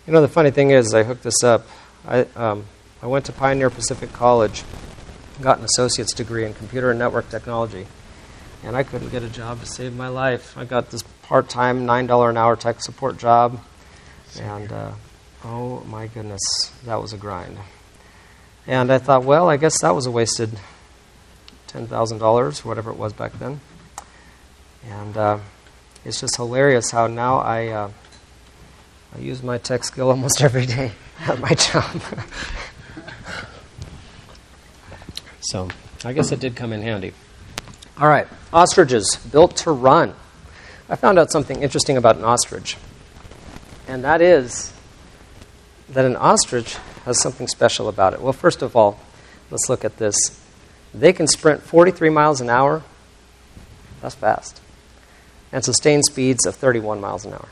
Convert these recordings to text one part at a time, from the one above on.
You know, the funny thing is, I hooked this up. I went to Pioneer Pacific College, got an associate's degree in computer and network technology, and I couldn't get a job to save my life. I got this part-time $9 an hour tech support job, and oh my goodness, that was a grind. And I thought, well, I guess that was a wasted $10,000, whatever it was back then. And it's just hilarious how now I use my tech skill almost every day at my job. So I guess it did come in handy. All right, ostriches, built to run. I found out something interesting about an ostrich. And that is that an ostrich has something special about it. Well, first of all, let's look at this. They can sprint 43 miles an hour. That's fast. And sustain speeds of 31 miles an hour.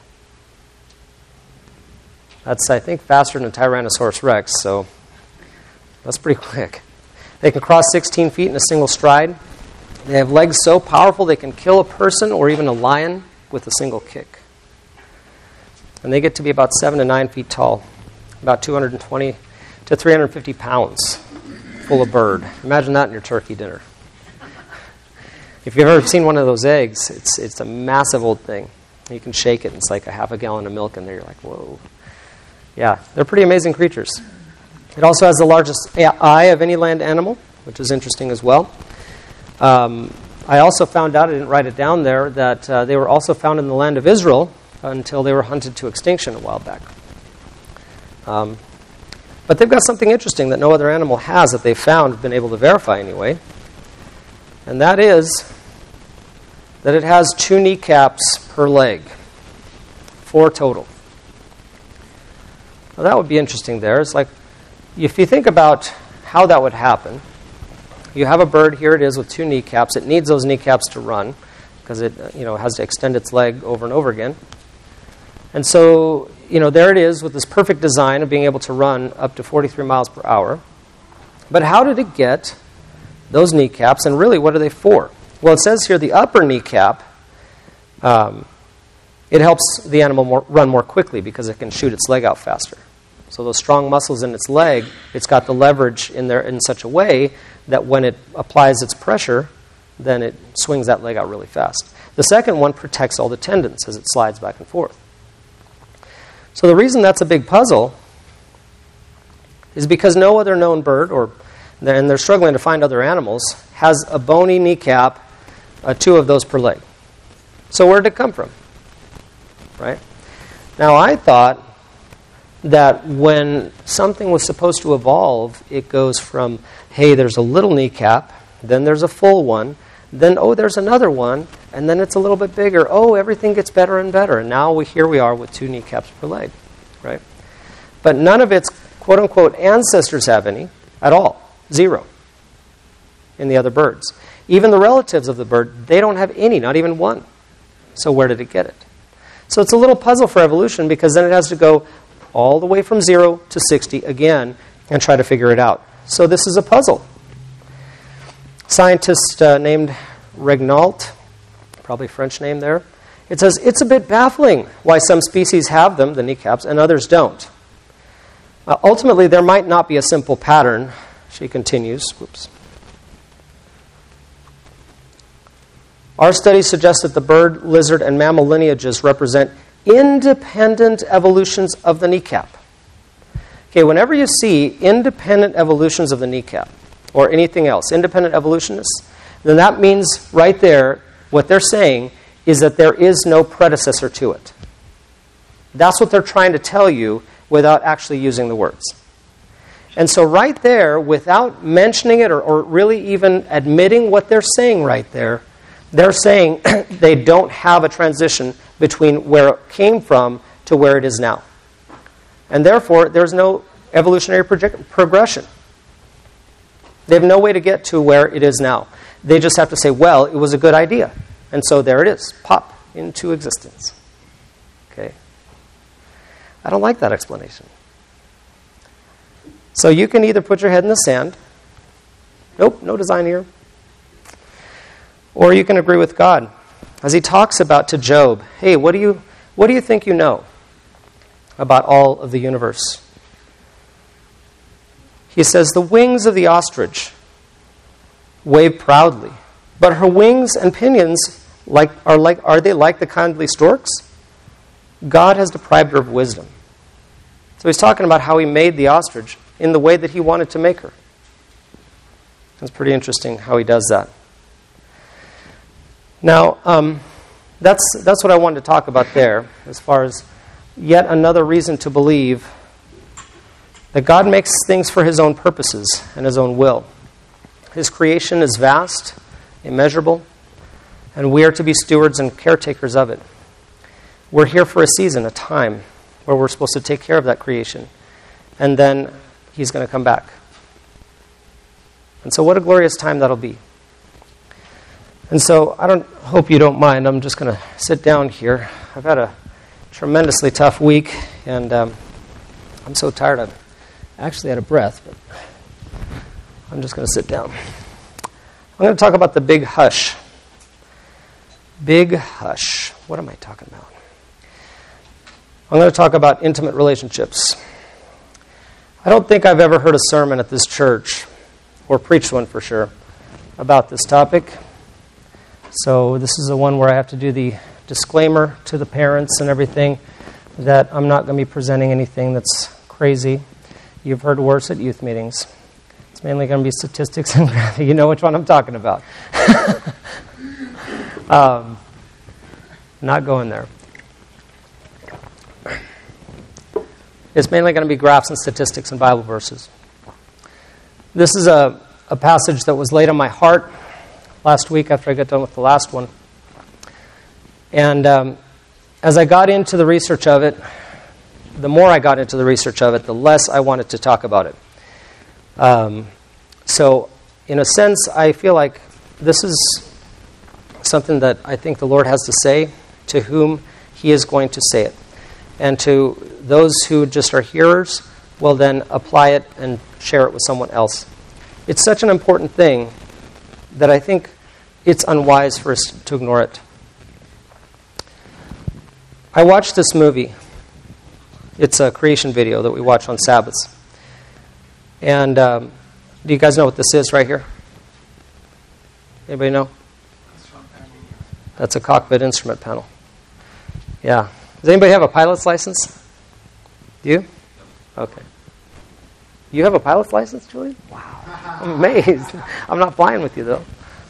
That's, I think, faster than a Tyrannosaurus Rex, so that's pretty quick. They can cross 16 feet in a single stride. They have legs so powerful they can kill a person or even a lion with a single kick. And they get to be about 7 to 9 feet tall, about 220 to 350 pounds, full of bird. Imagine that in your turkey dinner. If you've ever seen one of those eggs, it's a massive old thing. You can shake it, and it's like a half a gallon of milk in there. You're like, whoa. Yeah, they're pretty amazing creatures. It also has the largest eye of any land animal, which is interesting as well. I also found out, I didn't write it down there, that they were also found in the land of Israel until they were hunted to extinction a while back. But they've got something interesting that no other animal has that they've found, been able to verify anyway. And that is that it has 2 kneecaps per leg. 4 total. Well, that would be interesting there. It's like, if you think about how that would happen, you have a bird, here it is, with 2 kneecaps. It needs those kneecaps to run because it has to extend its leg over and over again. And so, there it is with this perfect design of being able to run up to 43 miles per hour. But how did it get those kneecaps, and really, what are they for? Well, it says here the upper kneecap, it helps the animal run more quickly because it can shoot its leg out faster. So those strong muscles in its leg, it's got the leverage in there in such a way that when it applies its pressure, then it swings that leg out really fast. The second one protects all the tendons as it slides back and forth. So the reason that's a big puzzle is because no other known bird, and they're struggling to find other animals, has a bony kneecap, 2 of those per leg. So where did it come from? Right? Now, I thought that when something was supposed to evolve, it goes from, hey, there's a little kneecap, then there's a full one, then, oh, there's another one, and then it's a little bit bigger. Oh, everything gets better and better. And now here we are with 2 kneecaps per leg, right? But none of its quote-unquote ancestors have any at all. 0 in the other birds. Even the relatives of the bird, they don't have any, not even 1. So where did it get it? So it's a little puzzle for evolution because then it has to go all the way from 0 to 60 again and try to figure it out. So this is a puzzle. Scientist named Regnault, probably French name there, it says, it's a bit baffling why some species have them, the kneecaps, and others don't. Ultimately, there might not be a simple pattern. She continues. Whoops. Our studies suggest that the bird, lizard, and mammal lineages represent independent evolutions of the kneecap. Okay, whenever you see independent evolutions of the kneecap, or anything else, independent evolutionists, then that means right there, what they're saying is that there is no predecessor to it. That's what they're trying to tell you without actually using the words. And so right there, without mentioning it or really even admitting what they're saying right there, they're saying they don't have a transition between where it came from to where it is now. And therefore, there's no evolutionary progression. They have no way to get to where it is now. They just have to say, well, it was a good idea. And so there it is. Pop into existence. Okay? I don't like that explanation. So you can either put your head in the sand. Nope, no design here. Or you can agree with God. As he talks about to Job, hey, what do you think you know? about all of the universe. He says, the wings of the ostrich wave proudly, but her wings and pinions are they like the kindly storks? God has deprived her of wisdom. So he's talking about how he made the ostrich in the way that he wanted to make her. It's pretty interesting how he does that. Now, that's what I wanted to talk about there, as far as yet another reason to believe that God makes things for his own purposes and his own will. His creation is vast, immeasurable, and we are to be stewards and caretakers of it. We're here for a season, a time, where we're supposed to take care of that creation. And then he's going to come back. And so what a glorious time that'll be. And so I hope you don't mind. I'm just going to sit down here. I've had a tremendously tough week, and I'm so tired. I've actually out of breath, but I'm just going to sit down. I'm going to talk about the big hush. Big hush. What am I talking about? I'm going to talk about intimate relationships. I don't think I've ever heard a sermon at this church, or preached one for sure, about this topic. So this is the one where I have to do the disclaimer to the parents and everything that I'm not going to be presenting anything that's crazy. You've heard worse at youth meetings. It's mainly going to be statistics and graphic. You know which one I'm talking about. Not going there. It's mainly going to be graphs and statistics and Bible verses. This is a passage that was laid on my heart last week after I got done with the last one. And as I got into the research of it, the more I got into the research of it, the less I wanted to talk about it. So, in a sense, I feel like this is something that I think the Lord has to say to whom he is going to say it. And to those who just are hearers will then apply it and share it with someone else. It's such an important thing that I think it's unwise for us to ignore it. I watched this movie. It's a creation video that we watch on Sabbaths. And do you guys know what this is right here? Anybody know? That's a cockpit instrument panel. Yeah. Does anybody have a pilot's license? Do you? Okay. You have a pilot's license, Julian? Wow. I'm amazed. I'm not flying with you, though.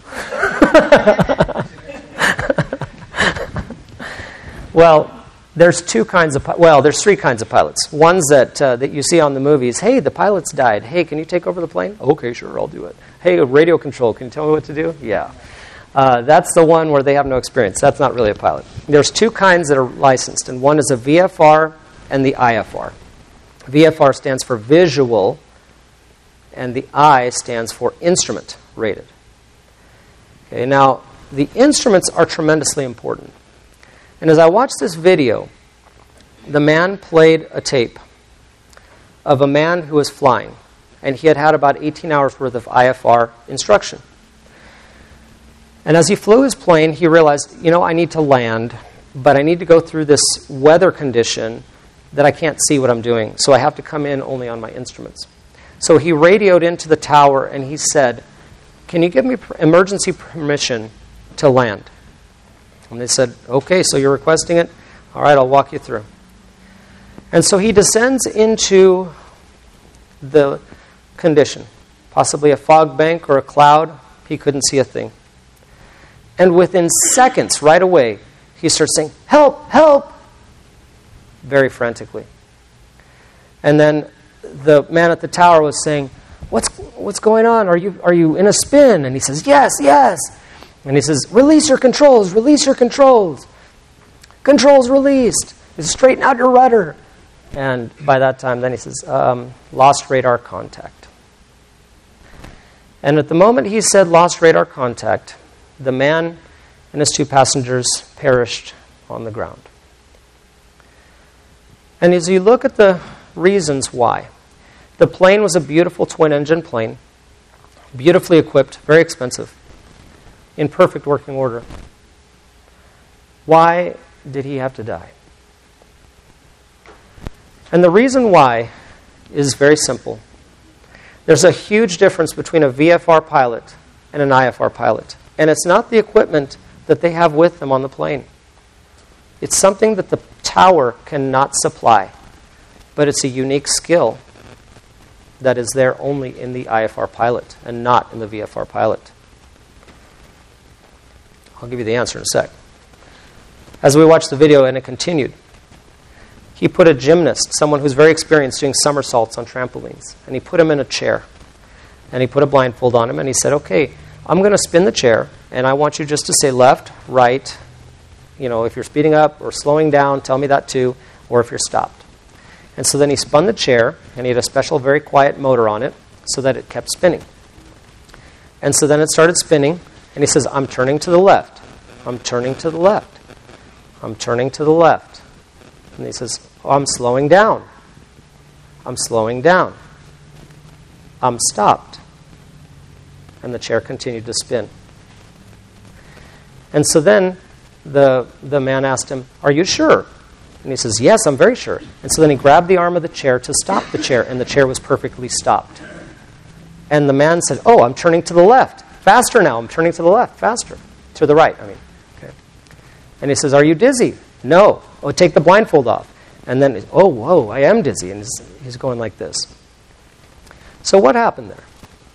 Well, there's three kinds of pilots. Ones that you see on the movies. Hey, the pilot's died. Hey, can you take over the plane? Okay, sure, I'll do it. Hey, radio control, can you tell me what to do? Yeah. That's the one where they have no experience. That's not really a pilot. There's two kinds that are licensed, and one is a VFR and the IFR. VFR stands for visual, and the I stands for instrument rated. Okay, now, the instruments are tremendously important. And as I watched this video, the man played a tape of a man who was flying, and he had had about 18 hours worth of IFR instruction. And as he flew his plane, he realized, I need to land, but I need to go through this weather condition that I can't see what I'm doing, so I have to come in only on my instruments. So he radioed into the tower, and he said, can you give me emergency permission to land? And they said, okay, so you're requesting it? All right, I'll walk you through. And so he descends into the condition, possibly a fog bank or a cloud. He couldn't see a thing. And within seconds, right away, he starts saying, help, help, very frantically. And then the man at the tower was saying, what's going on? Are you in a spin? And he says, yes, yes. And he says, release your controls, release your controls. Controls released. He says, straighten out your rudder. And by that time, then he says, lost radar contact. And at the moment he said lost radar contact, the man and his two passengers perished on the ground. And as you look at the reasons why, the plane was a beautiful twin-engine plane, beautifully equipped, very expensive, in perfect working order. Why did he have to die? And the reason why is very simple. There's a huge difference between a VFR pilot and an IFR pilot. And it's not the equipment that they have with them on the plane. It's something that the tower cannot supply. But it's a unique skill that is there only in the IFR pilot and not in the VFR pilot. I'll give you the answer in a sec. As we watched the video and it continued, he put a gymnast, someone who's very experienced doing somersaults on trampolines, and he put him in a chair. And he put a blindfold on him and he said, okay, I'm going to spin the chair and I want you just to say left, right. If you're speeding up or slowing down, tell me that too, or if you're stopped. And so then he spun the chair and he had a special, very quiet motor on it so that it kept spinning. And so then it started spinning and he says, I'm turning to the left. I'm turning to the left. I'm turning to the left. And he says, oh, I'm slowing down. I'm slowing down. I'm stopped. And the chair continued to spin. And so then the man asked him, are you sure? And he says, yes, I'm very sure. And so then he grabbed the arm of the chair to stop the chair, and the chair was perfectly stopped. And the man said, oh, I'm turning to the left. Faster now. I'm turning to the left. Faster. To the right, Okay. And he says, are you dizzy? No. Oh, take the blindfold off. And then, oh, whoa, I am dizzy. And he's going like this. So what happened there?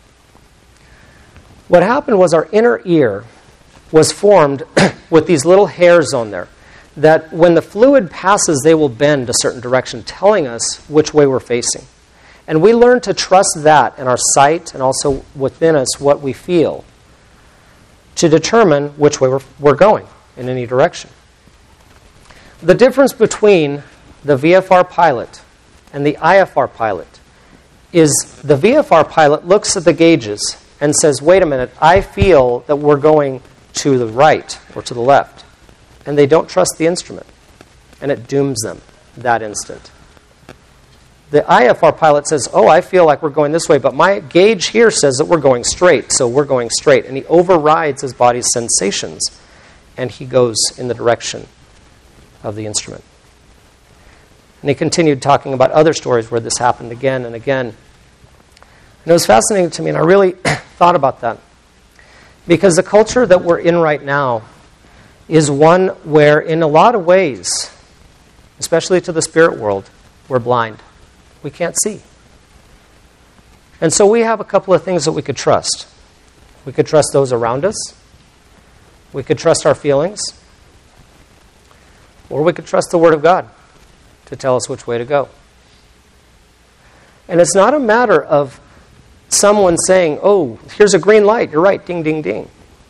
What happened was our inner ear was formed with these little hairs on there that when the fluid passes, they will bend a certain direction, telling us which way we're facing. And we learn to trust that in our sight and also within us what we feel to determine which way we're going in any direction. The difference between the VFR pilot and the IFR pilot is the VFR pilot looks at the gauges and says, wait a minute, I feel that we're going to the right or to the left. And they don't trust the instrument. And it dooms them that instant. The IFR pilot says, oh, I feel like we're going this way, but my gauge here says that we're going straight, so we're going straight. And he overrides his body's sensations, and he goes in the direction of the instrument. And he continued talking about other stories where this happened again and again. And it was fascinating to me, and I really thought about that. Because the culture that we're in right now is one where, in a lot of ways, especially to the spirit world, we're blind. We can't see. And so we have a couple of things that we could trust. We could trust those around us. We could trust our feelings. Or we could trust the Word of God to tell us which way to go. And it's not a matter of someone saying, oh, here's a green light, you're right, ding, ding, ding.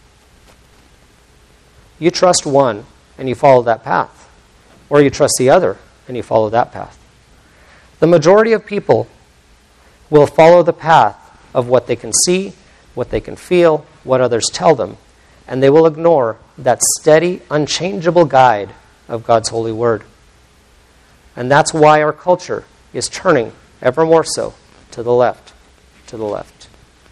You trust one and you follow that path. Or you trust the other and you follow that path. The majority of people will follow the path of what they can see, what they can feel, what others tell them, and they will ignore that steady, unchangeable guide of God's holy word. And that's why our culture is turning ever more so to the left, to the left.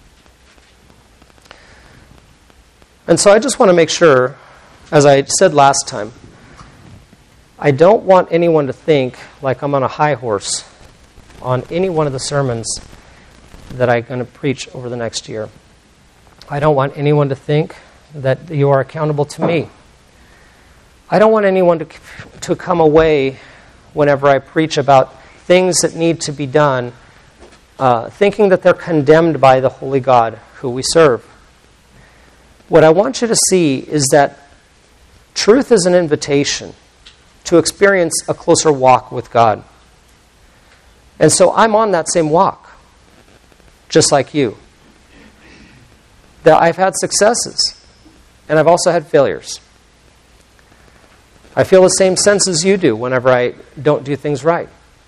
And so I just want to make sure, as I said last time, I don't want anyone to think like I'm on a high horse on any one of the sermons that I'm going to preach over the next year. I don't want anyone to think that you are accountable to me. I don't want anyone to come away whenever I preach about things that need to be done thinking that they're condemned by the holy God who we serve. What I want you to see is that truth is an invitation to experience a closer walk with God. And so I'm on that same walk, just like you. That I've had successes, and I've also had failures. I feel the same sense as you do whenever I don't do things right.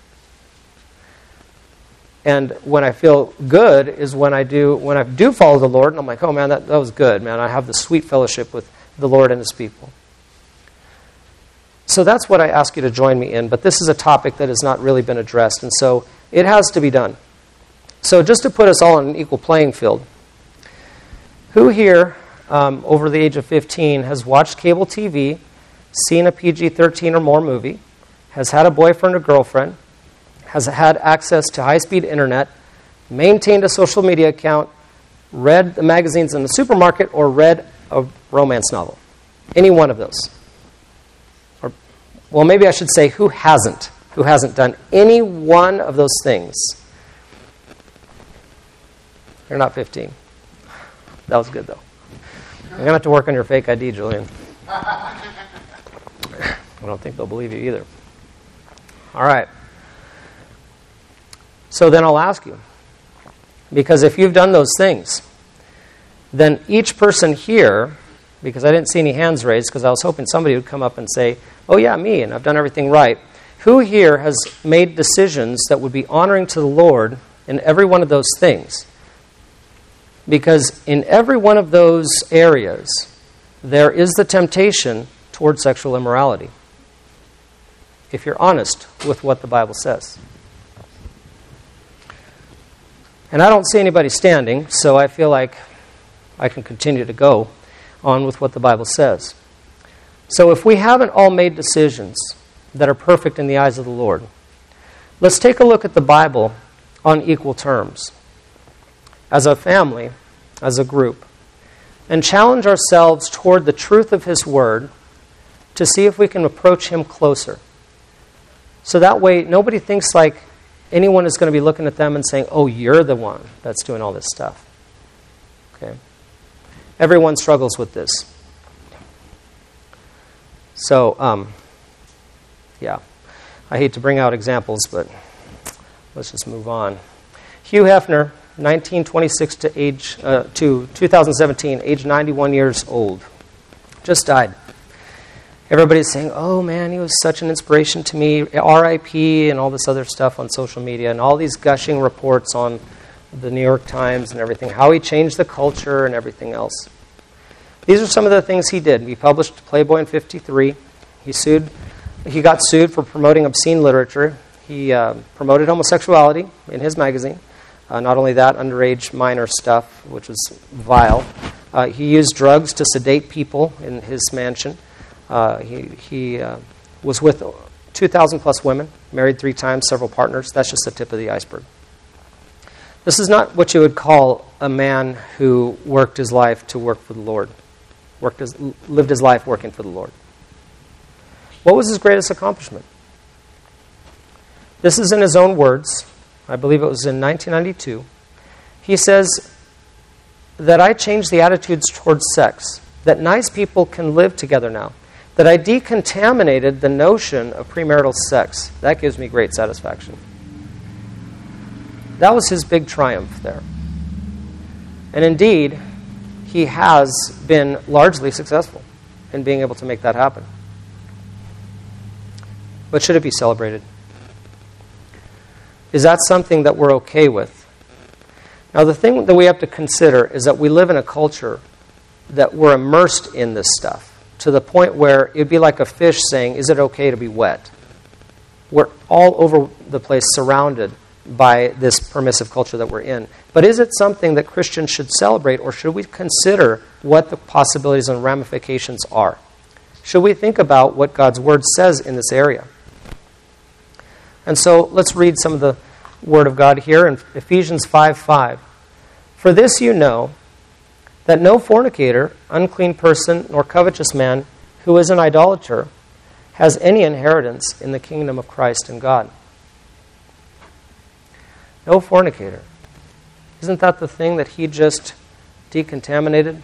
And when I feel good is when I do follow the Lord, and I'm like, oh man, that was good, man. I have the sweet fellowship with the Lord and His people. So that's what I ask you to join me in, but this is a topic that has not really been addressed, and so it has to be done. So just to put us all on an equal playing field, who here, over the age of 15, has watched cable TV, seen a PG-13 or more movie, has had a boyfriend or girlfriend, has had access to high-speed internet, maintained a social media account, read the magazines in the supermarket, or read a romance novel? Any one of those. Or, well, maybe I should say who hasn't? Who hasn't done any one of those things? You're not 15. That was good, though. I'm going to have to work on your fake ID, Julian. I don't think they'll believe you either. All right. So then I'll ask you, because if you've done those things, then each person here, because I didn't see any hands raised, because I was hoping somebody would come up and say, oh yeah, me, and I've done everything right. Who here has made decisions that would be honoring to the Lord in every one of those things? Because in every one of those areas, there is the temptation toward sexual immorality, if you're honest with what the Bible says. And I don't see anybody standing, so I feel like I can continue to go on with what the Bible says. So if we haven't all made decisions that are perfect in the eyes of the Lord, let's take a look at the Bible on equal terms, as a family, as a group, and challenge ourselves toward the truth of His Word to see if we can approach Him closer. So that way, nobody thinks like anyone is going to be looking at them and saying, oh, you're the one that's doing all this stuff. Okay? Everyone struggles with this. So, yeah. I hate to bring out examples, but let's just move on. Hugh Hefner, 1926 to 2017, age 91 years old. Just died. Everybody's saying, oh man, he was such an inspiration to me, R.I.P. and all this other stuff on social media and all these gushing reports on the New York Times and everything, how he changed the culture and everything else. These are some of the things he did. He published Playboy in 1953. He got sued for promoting obscene literature. He promoted homosexuality in his magazine. Not only that, underage minor stuff, which was vile. He used drugs to sedate people in his mansion. He was with 2,000 plus women, married 3 times, several partners. That's just the tip of the iceberg. This is not what you would call a man who worked his life to work for the Lord, lived his life working for the Lord. What was his greatest accomplishment? This is in his own words. I believe it was in 1992. He says that I changed the attitudes towards sex, that nice people can live together now, that I decontaminated the notion of premarital sex. That gives me great satisfaction. That was his big triumph there. And indeed, he has been largely successful in being able to make that happen. But should it be celebrated? Is that something that we're okay with? Now, the thing that we have to consider is that we live in a culture that we're immersed in this stuff to the point where it'd be like a fish saying, is it okay to be wet? We're all over the place surrounded by this permissive culture that we're in. But is it something that Christians should celebrate, or should we consider what the possibilities and ramifications are? Should we think about what God's Word says in this area? And so let's read some of the Word of God here in Ephesians 5:5. For this you know, that no fornicator, unclean person, nor covetous man who is an idolater has any inheritance in the kingdom of Christ and God. No fornicator. Isn't that the thing that he just decontaminated?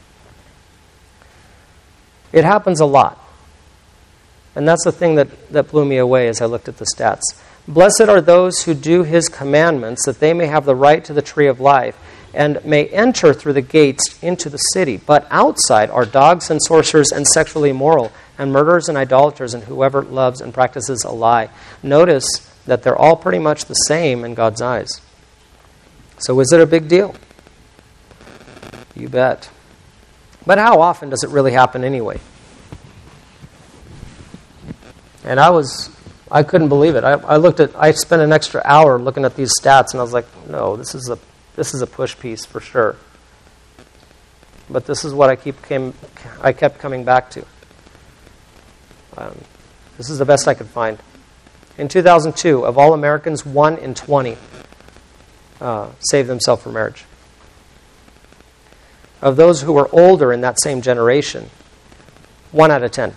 It happens a lot. And that's the thing that blew me away as I looked at the stats. Blessed are those who do his commandments, that they may have the right to the tree of life, and may enter through the gates into the city. But outside are dogs and sorcerers and sexually immoral, and murderers and idolaters, and whoever loves and practices a lie. Notice that they're all pretty much the same in God's eyes. So is it a big deal? You bet. But how often does it really happen anyway? And I couldn't believe it. I spent an extra hour looking at these stats, and I was like, no, this is a push piece for sure. But this is what I kept coming back to. This is the best I could find. In 2002, of all Americans, 1 in 20 saved themselves for marriage. Of those who were older in that same generation, 1 out of 10.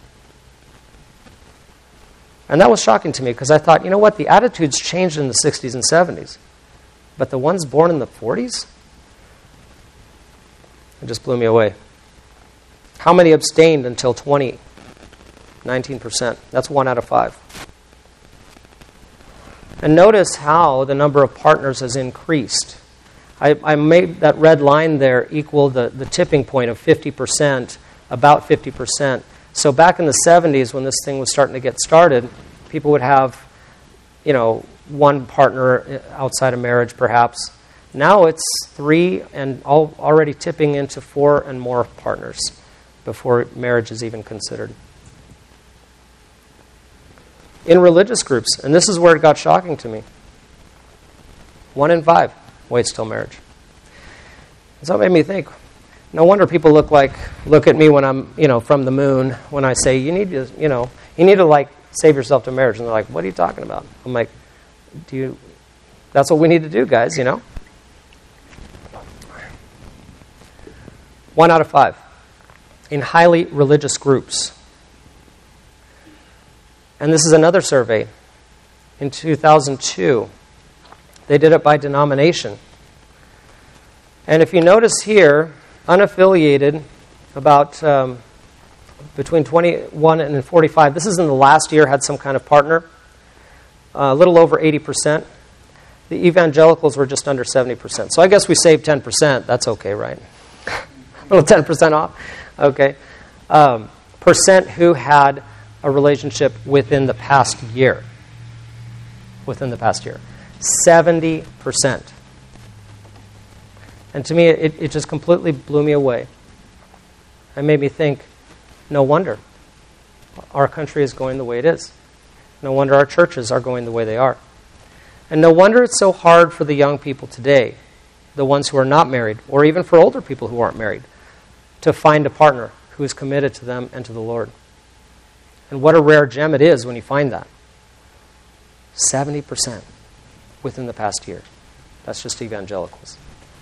And that was shocking to me because I thought, you know what, the attitudes changed in the 60s and 70s. But the ones born in the 40s? It just blew me away. How many abstained until 20? 19%. That's 1 out of 5. And notice how the number of partners has increased. I made that red line there equal the tipping point of 50%, about 50%. So back in the 70s when this thing was starting to get started, people would have, one partner outside of marriage perhaps. Now it's 3 and already tipping into 4 and more partners before marriage is even considered. In religious groups, and this is where it got shocking to me, 1 in 5 waits till marriage. So it made me think, no wonder people look at me when I'm, from the moon, when I say, you need to save yourself to marriage. And they're like, what are you talking about? I'm like, that's what we need to do, guys, 1 out of 5 in highly religious groups. And this is another survey in 2002. They did it by denomination. And if you notice here, unaffiliated, about between 21 and 45, this is in the last year, had some kind of partner, a little over 80%. The evangelicals were just under 70%. So I guess we saved 10%. That's okay, right? A little 10% off. Okay. Percent who had a relationship within the past year. Within the past year. 70%. And to me, it just completely blew me away. It made me think, no wonder our country is going the way it is. No wonder our churches are going the way they are. And no wonder it's so hard for the young people today, the ones who are not married, or even for older people who aren't married, to find a partner who is committed to them and to the Lord. And what a rare gem it is when you find that. 70% within the past year. That's just evangelicals.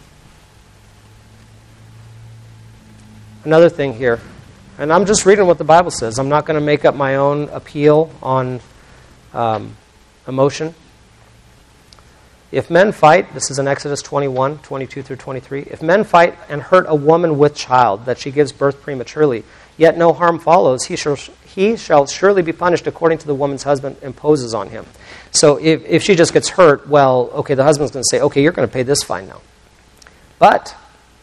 Another thing here, and I'm just reading what the Bible says. I'm not going to make up my own appeal on emotion. If men fight, this is in Exodus 21, 22 through 23. If men fight and hurt a woman with child, that she gives birth prematurely, yet no harm follows, he shall surely be punished according to the woman's husband imposes on him. So if she just gets hurt, well, okay, the husband's going to say, okay, you're going to pay this fine now. But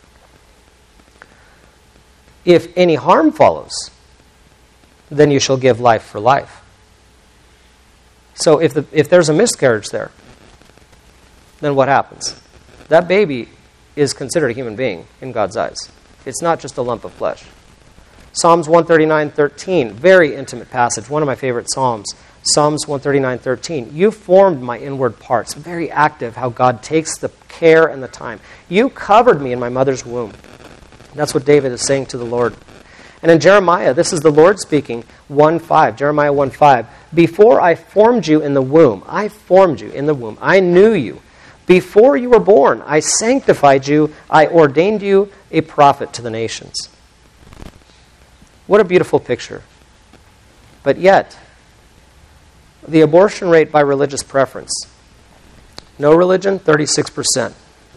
if any harm follows, then you shall give life for life. So if there's a miscarriage there, then what happens? That baby is considered a human being in God's eyes. It's not just a lump of flesh. Psalms 139:13, very intimate passage, one of my favorite Psalms. Psalms 139:13, you formed my inward parts. Very active how God takes the care and the time. You covered me in my mother's womb. That's what David is saying to the Lord. And in Jeremiah, this is the Lord speaking, 1:5, Jeremiah 1:5, before I formed you in the womb, I formed you in the womb, I knew you. Before you were born, I sanctified you, I ordained you a prophet to the nations. What a beautiful picture. But yet, the abortion rate by religious preference. No religion, 36%.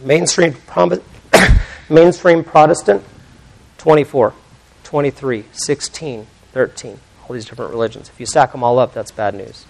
Mainstream Protestant, 24, 23, 16, 13. All these different religions. If you stack them all up, that's bad news.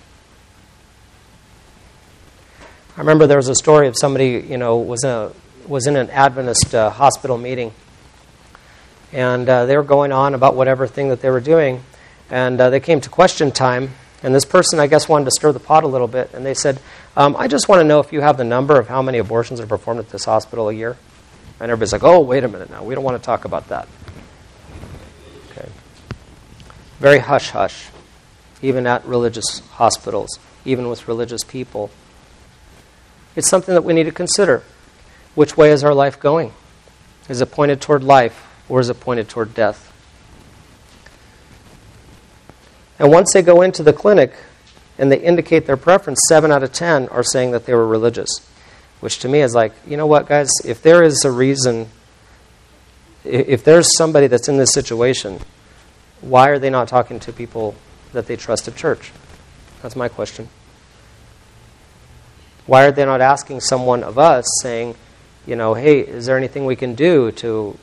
I remember there was a story of somebody, was in an Adventist hospital meeting, and they were going on about whatever thing that they were doing, and they came to question time, and this person, I guess, wanted to stir the pot a little bit, and they said, I just want to know if you have the number of how many abortions are performed at this hospital a year. And everybody's like, oh, wait a minute now, we don't want to talk about that. Okay. Very hush-hush, even at religious hospitals, even with religious people. It's something that we need to consider. Which way is our life going? Is it pointed toward life, or is it pointed toward death? And once they go into the clinic, and they indicate their preference, 7 out of 10 are saying that they were religious. Which to me is like, you know what, guys? If there is a reason, if there's somebody that's in this situation, why are they not talking to people that they trust at church? That's my question. Why are they not asking someone of us saying, hey, is there anything we can do to,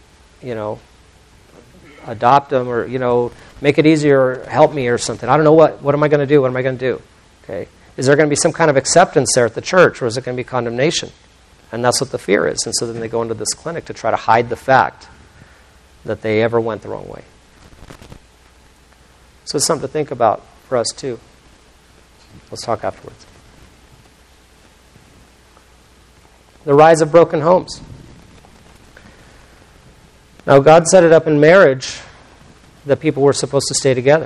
adopt them or, make it easier or help me or something? I don't know what am I going to do? What am I going to do? Okay. Is there going to be some kind of acceptance there at the church, or is it going to be condemnation? And that's what the fear is. And so then they go into this clinic to try to hide the fact that they ever went the wrong way. So it's something to think about for us too. Let's talk afterwards. The rise of broken homes. Now, God set it up in marriage that people were supposed to stay together.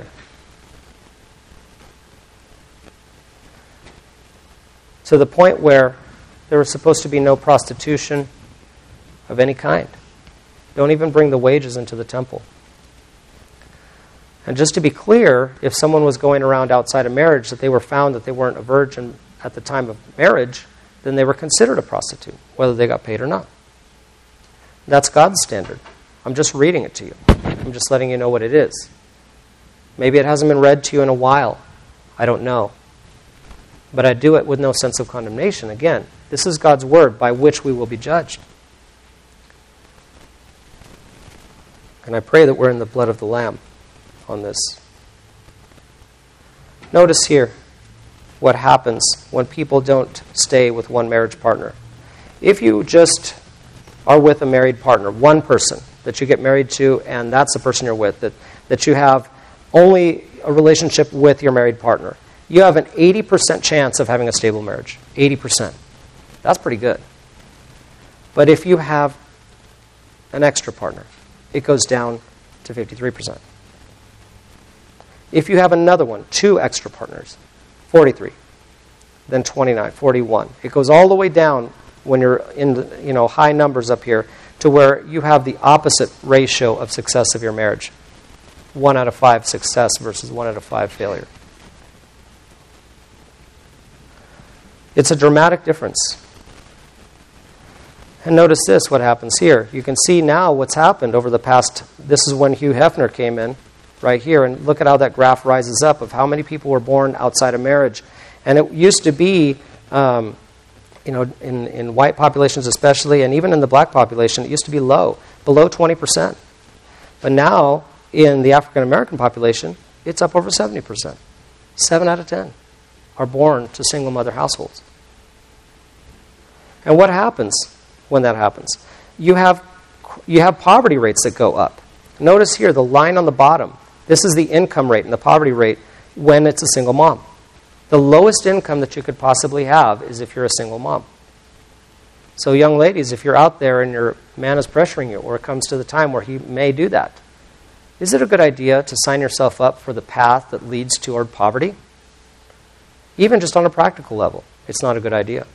To the point where there was supposed to be no prostitution of any kind. Don't even bring the wages into the temple. And just to be clear, if someone was going around outside of marriage that they were found that they weren't a virgin at the time of marriage, then they were considered a prostitute, whether they got paid or not. That's God's standard. I'm just reading it to you. I'm just letting you know what it is. Maybe it hasn't been read to you in a while. I don't know. But I do it with no sense of condemnation. Again, this is God's word by which we will be judged. And I pray that we're in the blood of the Lamb on this. Notice here what happens when people don't stay with one marriage partner. If you just are with a married partner, one person that you get married to, and that's the person you're with, that you have only a relationship with your married partner, you have an 80% chance of having a stable marriage. 80%. That's pretty good. But if you have an extra partner, it goes down to 53%. If you have another one, 2 extra partners, 43, then 29, 41. It goes all the way down when you're in the, high numbers up here to where you have the opposite ratio of success of your marriage. 1 out of 5 success versus 1 out of 5 failure. It's a dramatic difference. And notice this, what happens here. You can see now what's happened over the past, this is when Hugh Hefner came in, right here, and look at how that graph rises up of how many people were born outside of marriage. And it used to be, in white populations especially, and even in the black population, it used to be low, below 20%. But now, in the African American population, it's up over 70%. 7 out of 10 are born to single mother households. And what happens when that happens? You have poverty rates that go up. Notice here, the line on the bottom. This is the income rate and the poverty rate when it's a single mom. The lowest income that you could possibly have is if you're a single mom. So young ladies, if you're out there and your man is pressuring you, or it comes to the time where he may do that, is it a good idea to sign yourself up for the path that leads toward poverty? Even just on a practical level, it's not a good idea.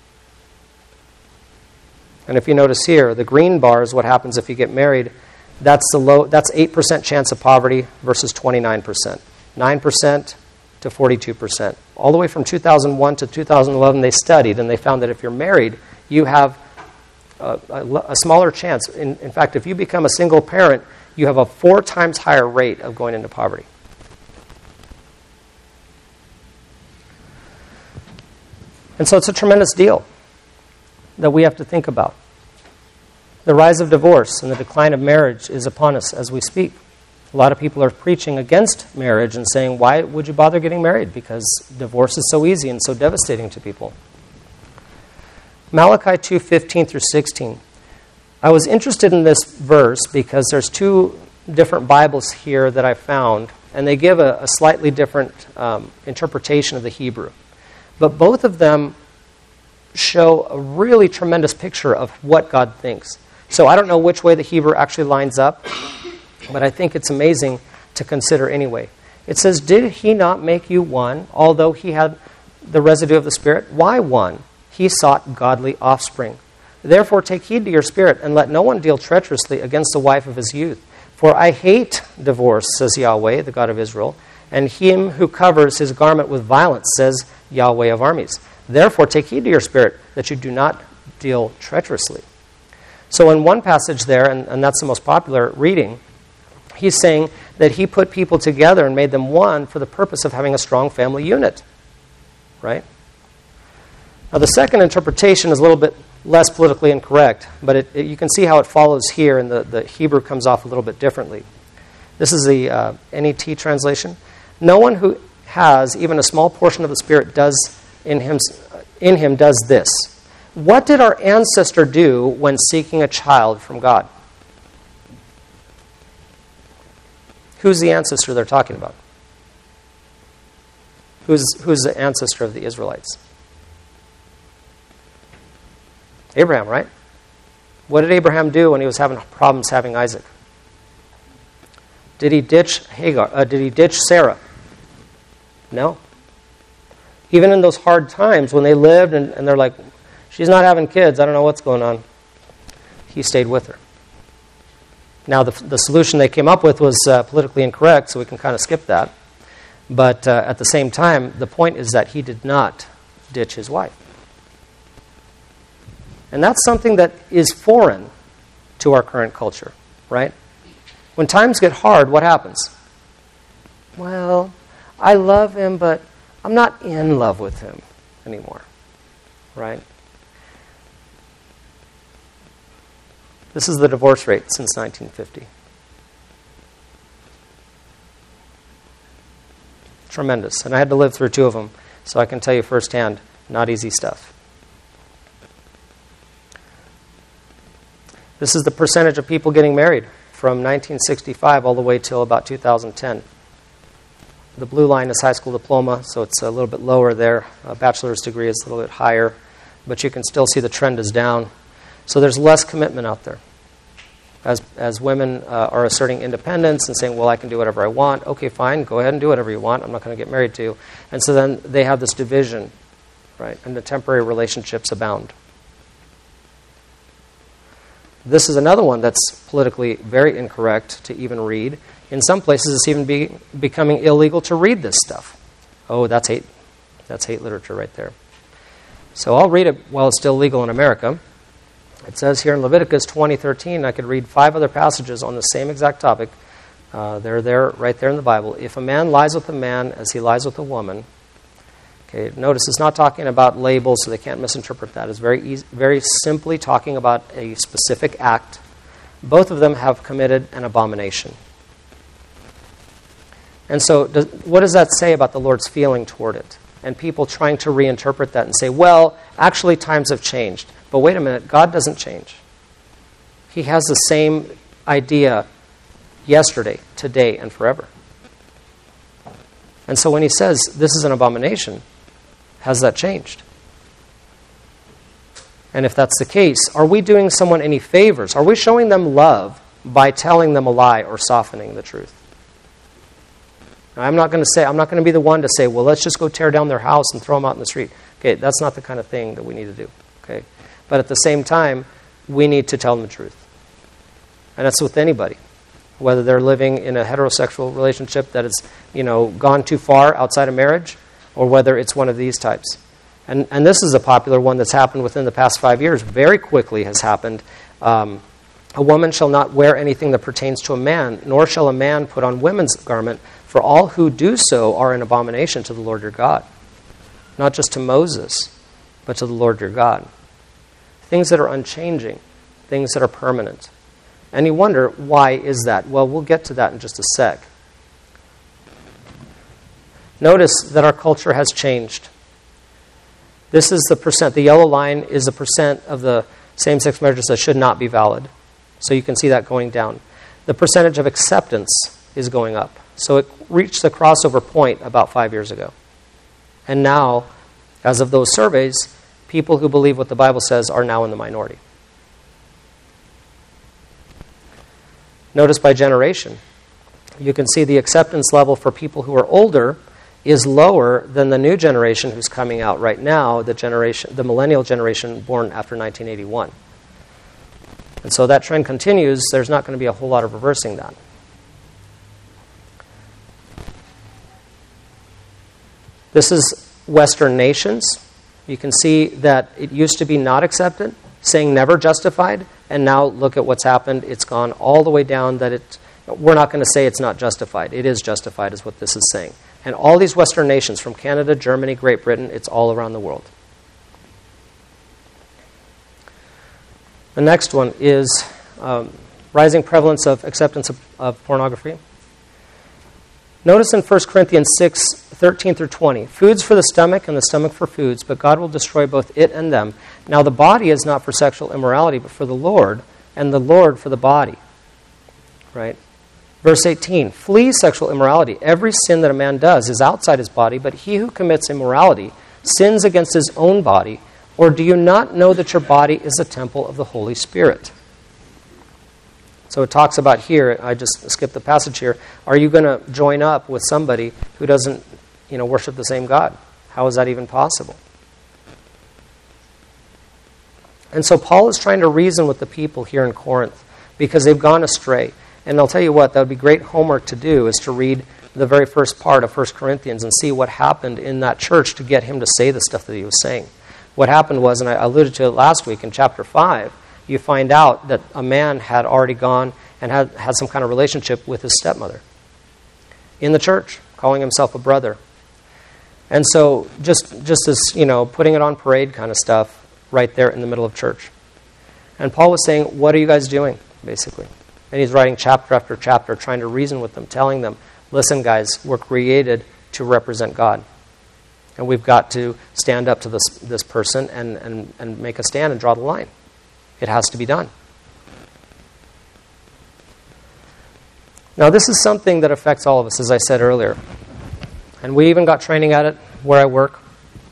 And if you notice here, the green bar is what happens if you get married. That's 8% chance of poverty versus 29%. 9% to 42%. All the way from 2001 to 2011, they studied, and they found that if you're married, you have a smaller chance. In fact, if you become a single parent, you have a 4 times higher rate of going into poverty. And so it's a tremendous deal that we have to think about. The rise of divorce and the decline of marriage is upon us as we speak. A lot of people are preaching against marriage and saying, why would you bother getting married? Because divorce is so easy and so devastating to people. Malachi 2:15 through 16. I was interested in this verse because there's 2 different Bibles here that I found, and they give a slightly different interpretation of the Hebrew. But both of them show a really tremendous picture of what God thinks. So I don't know which way the Hebrew actually lines up, but I think it's amazing to consider anyway. It says, did he not make you one, although he had the residue of the Spirit? Why one? He sought godly offspring. Therefore take heed to your spirit, and let no one deal treacherously against the wife of his youth. For I hate divorce, says Yahweh, the God of Israel, And him who covers his garment with violence, says Yahweh of armies. Therefore take heed to your spirit, that you do not deal treacherously. So in one passage there, and that's the most popular reading, he's saying that he put people together and made them one for the purpose of having a strong family unit. Right? Now the second interpretation is a little bit less politically incorrect, but you can see how it follows here, and the Hebrew comes off a little bit differently. This is the NET translation. No one who has even a small portion of the Spirit does in him does this. What did our ancestor do when seeking a child from God? Who's the ancestor they're talking about? Who's the ancestor of the Israelites? Abraham, right? What did Abraham do when he was having problems having Isaac? Did he ditch Hagar? Did he ditch Sarah? No. Even in those hard times when they lived and they're like, she's not having kids, I don't know what's going on, he stayed with her. Now, the solution they came up with was politically incorrect, so we can kind of skip that. But at the same time, the point is that he did not ditch his wife. And that's something that is foreign to our current culture, right? When times get hard, what happens? Well, I love him, but I'm not in love with him anymore, right? This is the divorce rate since 1950. Tremendous. And I had to live through two of them, so I can tell you firsthand, not easy stuff. This is the percentage of people getting married from 1965 all the way till about 2010. The blue line is high school diploma, so it's a little bit lower there. A bachelor's degree is a little bit higher, but you can still see the trend is down. So there's less commitment out there. As women are asserting independence and saying, well, I can do whatever I want. Okay, fine, go ahead and do whatever you want. I'm not going to get married to you. And so then they have this division, right? And the temporary relationships abound. This is another one that's politically very incorrect to even read. In some places, it's even becoming illegal to read this stuff. Oh, that's hate. That's hate literature right there. So I'll read it while it's still legal in America. It says here in Leviticus 20:13, I could read 5 other passages on the same exact topic. They're there, right there in the Bible. If a man lies with a man as he lies with a woman, okay, notice it's not talking about labels, so they can't misinterpret that. It's very simply talking about a specific act. Both of them have committed an abomination. And so what does that say about the Lord's feeling toward it? And people trying to reinterpret that and say, well, actually times have changed. But wait a minute, God doesn't change. He has the same idea yesterday, today, and forever. And so when he says this is an abomination, has that changed? And if that's the case, are we doing someone any favors? Are we showing them love by telling them a lie or softening the truth? Now, I'm not going to be the one to say, well, let's just go tear down their house and throw them out in the street. Okay, that's not the kind of thing that we need to do. Okay, but at the same time, we need to tell them the truth. And that's with anybody. Whether they're living in a heterosexual relationship that has, gone too far outside of marriage, or whether it's one of these types. And this is a popular one that's happened within the past 5 years. Very quickly has happened. A woman shall not wear anything that pertains to a man, nor shall a man put on women's garment, for all who do so are an abomination to the Lord your God. Not just to Moses, but to the Lord your God. Things that are unchanging, things that are permanent. And you wonder, why is that? Well, we'll get to that in just a sec. Notice that our culture has changed. This is the percent. The yellow line is the percent of the same-sex marriages that should not be valid. So you can see that going down. The percentage of acceptance is going up. So it reached the crossover point about 5 years ago. And now, as of those surveys, people who believe what the Bible says are now in the minority. Notice by generation. You can see the acceptance level for people who are older is lower than the new generation who's coming out right now, the millennial generation born after 1981. And so that trend continues. There's not going to be a whole lot of reversing that. This is Western nations. You can see that it used to be not accepted, saying never justified, and now look at what's happened. It's gone all the way down that we're not going to say it's not justified. It is justified is what this is saying. And all these Western nations, from Canada, Germany, Great Britain, it's all around the world. The next one is rising prevalence of acceptance of pornography. Notice in 1 Corinthians 6, 13 through 20, foods for the stomach and the stomach for foods, but God will destroy both it and them. Now the body is not for sexual immorality, but for the Lord, and the Lord for the body. Right? Verse 18, flee sexual immorality. Every sin that a man does is outside his body, but he who commits immorality sins against his own body. Or do you not know that your body is a temple of the Holy Spirit? So it talks about here, I just skipped the passage here, are you going to join up with somebody who doesn't, worship the same God? How is that even possible? And so Paul is trying to reason with the people here in Corinth because they've gone astray. And I'll tell you what, that would be great homework to do, is to read the very first part of 1 Corinthians and see what happened in that church to get him to say the stuff that he was saying. What happened was, and I alluded to it last week in chapter 5, you find out that a man had already gone and had some kind of relationship with his stepmother in the church, calling himself a brother. And so just as, putting it on parade kind of stuff right there in the middle of church. And Paul was saying, what are you guys doing, basically? And he's writing chapter after chapter, trying to reason with them, telling them, listen, guys, we're created to represent God. And we've got to stand up to this person and make a stand and draw the line. It has to be done. Now, this is something that affects all of us, as I said earlier. And we even got training at it where I work.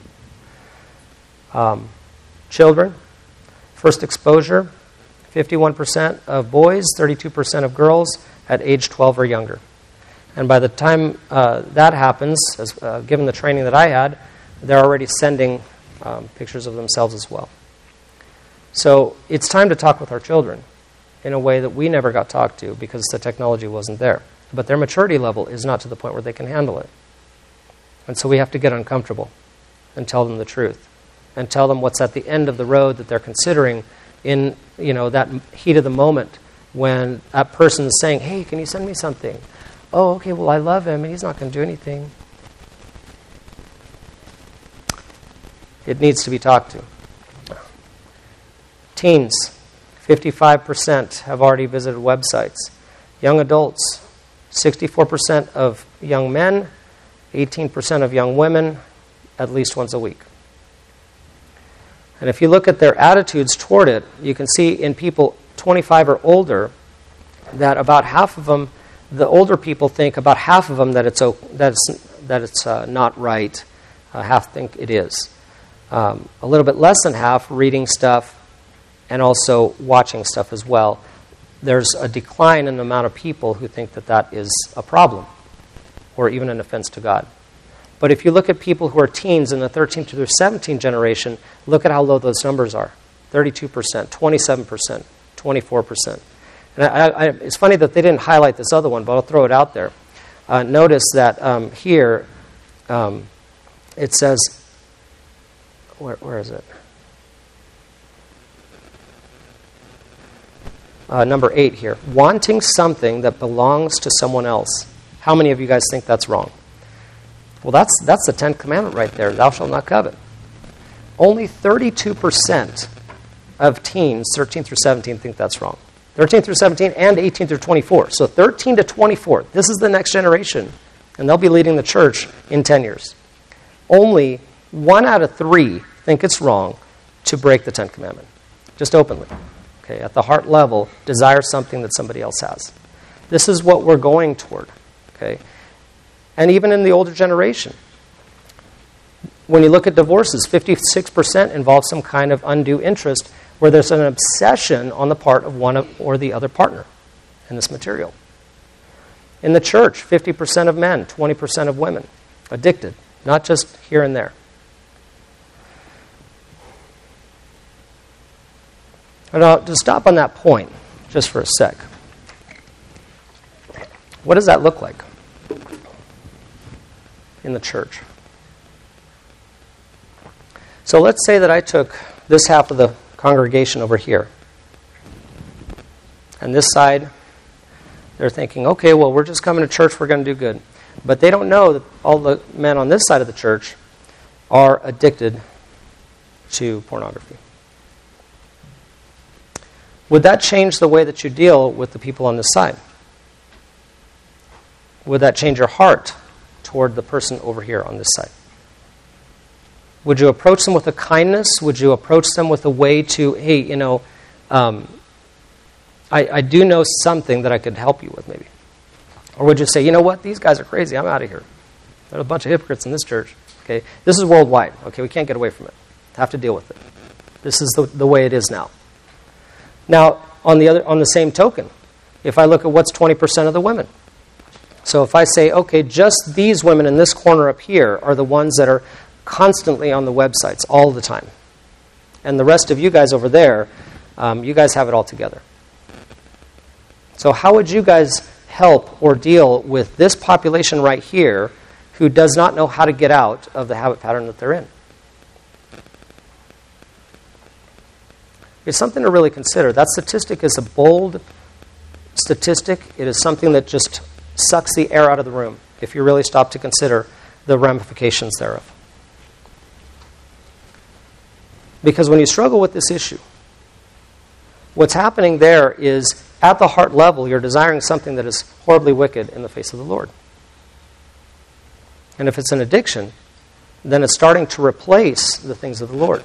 Children, first exposure, 51% of boys, 32% of girls at age 12 or younger. And by the time that happens, given the training that I had, they're already sending pictures of themselves as well. So it's time to talk with our children in a way that we never got talked to because the technology wasn't there. But their maturity level is not to the point where they can handle it. And so we have to get uncomfortable and tell them the truth and tell them what's at the end of the road that they're considering in that heat of the moment when that person is saying, hey, can you send me something? Oh, okay, well, I love him, and he's not going to do anything. It needs to be talked to. Teens, 55% have already visited websites. Young adults, 64% of young men, 18% of young women, at least once a week. And if you look at their attitudes toward it, you can see in people 25 or older that about half of them, the older people think about half of them that it's not right. Half think it is. A little bit less than half reading stuff and also watching stuff as well. There's a decline in the amount of people who think that is a problem or even an offense to God. But if you look at people who are teens in the 13 through 17 generation, look at how low those numbers are. 32%, 27%, 24%. And it's funny that they didn't highlight this other one, but I'll throw it out there. Notice that here it says, where is it? Number 8 here. Wanting something that belongs to someone else. How many of you guys think that's wrong? Well, that's the 10th commandment right there. Thou shalt not covet. Only 32% of teens, 13 through 17, think that's wrong. 13 through 17 and 18 through 24. So 13 to 24. This is the next generation. And they'll be leading the church in 10 years. Only 1 out of 3 think it's wrong to break the 10th commandment. Just openly. Okay, at the heart level, desire something that somebody else has. This is what we're going toward. Okay? And even in the older generation. When you look at divorces, 56% involve some kind of undue interest where there's an obsession on the part of one or the other partner in this material. In the church, 50% of men, 20% of women, addicted, not just here and there. Now, to stop on that point, just for a sec, what does that look like in the church? So let's say that I took this half of the congregation over here. And this side, they're thinking, okay, well, we're just coming to church, we're going to do good. But they don't know that all the men on this side of the church are addicted to pornography. Would that change the way that you deal with the people on this side? Would that change your heart toward the person over here on this side? Would you approach them with a kindness? Would you approach them with a way to, hey, I do know something that I could help you with maybe? Or would you say, you know what, these guys are crazy, I'm out of here. There's a bunch of hypocrites in this church. Okay, this is worldwide. Okay, we can't get away from it. Have to deal with it. This is the way it is now. Now, on the same token, if I look at what's 20% of the women. So if I say, okay, just these women in this corner up here are the ones that are constantly on the websites all the time. And the rest of you guys over there, you guys have it all together. So how would you guys help or deal with this population right here who does not know how to get out of the habit pattern that they're in? It's something to really consider. That statistic is a bold statistic. It is something that just sucks the air out of the room if you really stop to consider the ramifications thereof. Because when you struggle with this issue, what's happening there is at the heart level, you're desiring something that is horribly wicked in the face of the Lord. And if it's an addiction, then it's starting to replace the things of the Lord.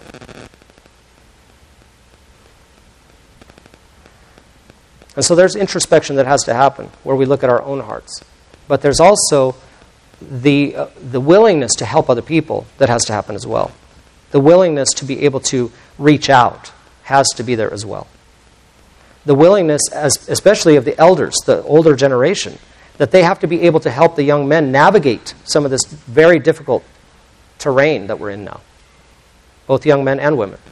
And so there's introspection that has to happen, where we look at our own hearts. But there's also the willingness to help other people that has to happen as well. The willingness to be able to reach out has to be there as well. The willingness, especially of the elders, the older generation, that they have to be able to help the young men navigate some of this very difficult terrain that we're in now, both young men and women.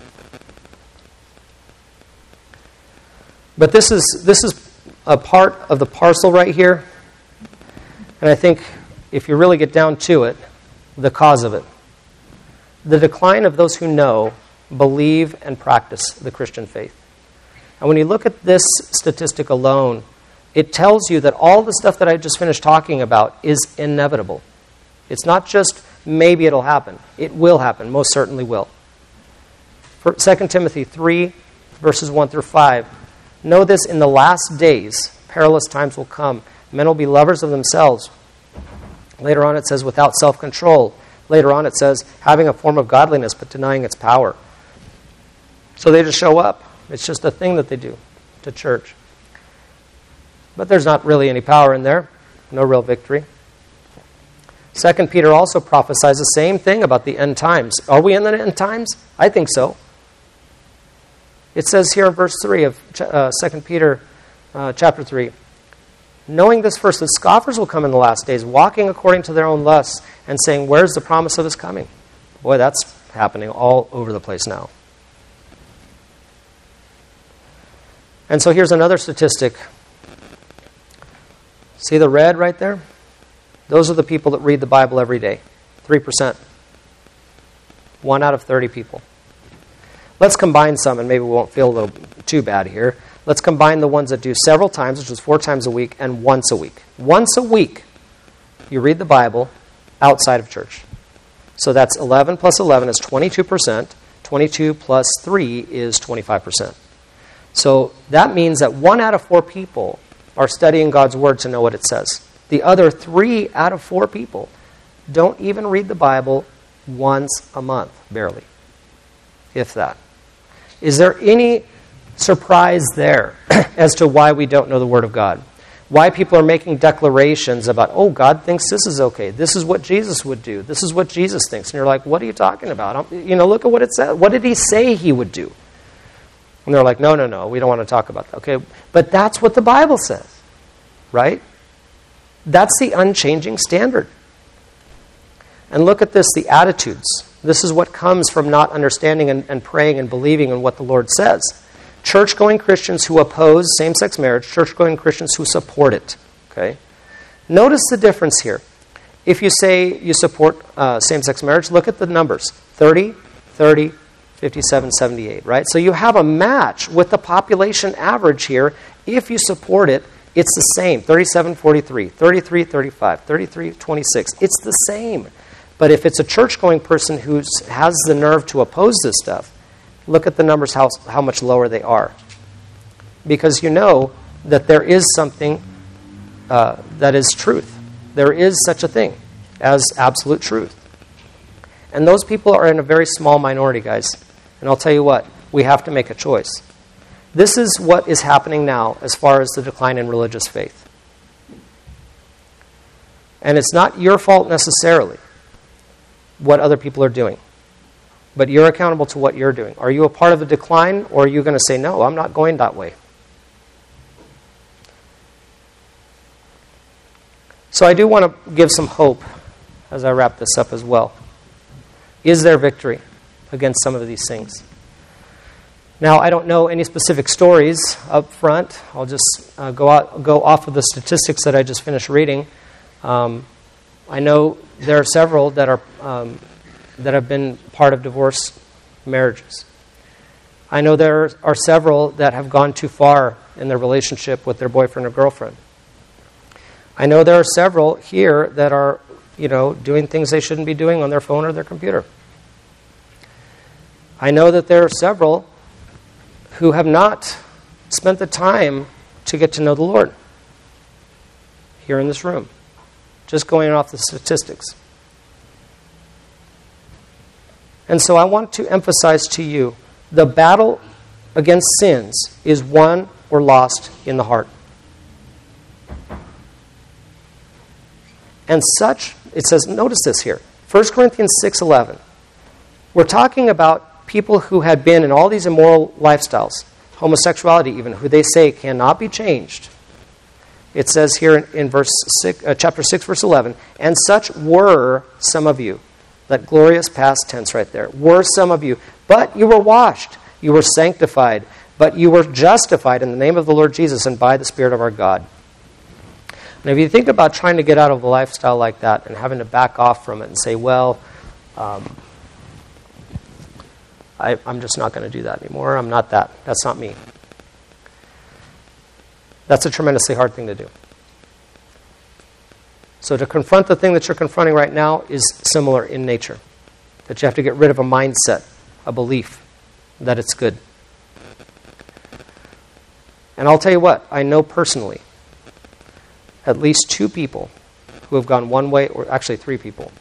But this is a part of the parcel right here, and I think if you really get down to it, the cause of it. The decline of those who know, believe, and practice the Christian faith. And when you look at this statistic alone, it tells you that all the stuff that I just finished talking about is inevitable. It's not just maybe it'll happen. It will happen, most certainly will. For 2 Timothy 3, verses 1 through 5, know this, in the last days, perilous times will come. Men will be lovers of themselves. Later on it says, without self-control. Later on it says, having a form of godliness but denying its power. So they just show up. It's just a thing that they do to church. But there's not really any power in there. No real victory. 2 Peter also prophesies the same thing about the end times. Are we in the end times? I think so. It says here in verse 3 of 2 Peter chapter 3, knowing this first, that scoffers will come in the last days, walking according to their own lusts, and saying, where's the promise of his coming? Boy, that's happening all over the place now. And so here's another statistic. See the red right there? Those are the people that read the Bible every day. 3%. 1 out of 30 people. Let's combine some, and maybe we won't feel a little too bad here. Let's combine the ones that do several times, which is 4 times a week, and once a week. Once a week, you read the Bible outside of church. So that's 11 plus 11 is 22%. 22 plus 3 is 25%. So that means that 1 out of 4 people are studying God's Word to know what it says. The other 3 out of 4 people don't even read the Bible once a month, barely, if that. Is there any surprise there as to why we don't know the Word of God? Why people are making declarations about, oh, God thinks this is okay. This is what Jesus would do. This is what Jesus thinks. And you're like, what are you talking about? Look at what it says. What did he say he would do? And they're like, no, we don't want to talk about that. Okay, but that's what the Bible says, right? That's the unchanging standard. And look at this, the attitudes. This is what comes from not understanding and praying and believing in what the Lord says. Church-going Christians who oppose same-sex marriage, church-going Christians who support it. Okay? Notice the difference here. If you say you support same-sex marriage, look at the numbers. 30, 30, 57, 78, right? So you have a match with the population average here. If you support it, it's the same. 37, 43, 33, 35, 33, 26. It's the same. But if it's a church-going person who has the nerve to oppose this stuff, look at the numbers, how much lower they are. Because you know that there is something that is truth. There is such a thing as absolute truth. And those people are in a very small minority, guys. And I'll tell you what, we have to make a choice. This is what is happening now as far as the decline in religious faith. And it's not your fault necessarily what other people are doing. But you're accountable to what you're doing. Are you a part of the decline, or are you going to say, no, I'm not going that way? So I do want to give some hope as I wrap this up as well. Is there victory against some of these things? Now, I don't know any specific stories up front. I'll just go off of the statistics that I just finished reading. I know there are several that have been part of divorce marriages. I know there are several that have gone too far in their relationship with their boyfriend or girlfriend. I know there are several here that are, doing things they shouldn't be doing on their phone or their computer. I know that there are several who have not spent the time to get to know the Lord here in this room, just going off the statistics. And so I want to emphasize to you, the battle against sins is won or lost in the heart. And such, it says, notice this here, 1 Corinthians 6:11. We're talking about people who had been in all these immoral lifestyles, homosexuality even, who they say cannot be changed. It says here in chapter 6, verse 11, and such were some of you. That glorious past tense right there. Were some of you. But you were washed. You were sanctified. But you were justified in the name of the Lord Jesus and by the Spirit of our God. And if you think about trying to get out of a lifestyle like that and having to back off from it and say, well, I'm just not going to do that anymore. I'm not that. That's not me. That's a tremendously hard thing to do. So to confront the thing that you're confronting right now is similar in nature. That you have to get rid of a mindset, a belief that it's good. And I'll tell you what, I know personally at least 2 people who have gone one way, or actually 3 people.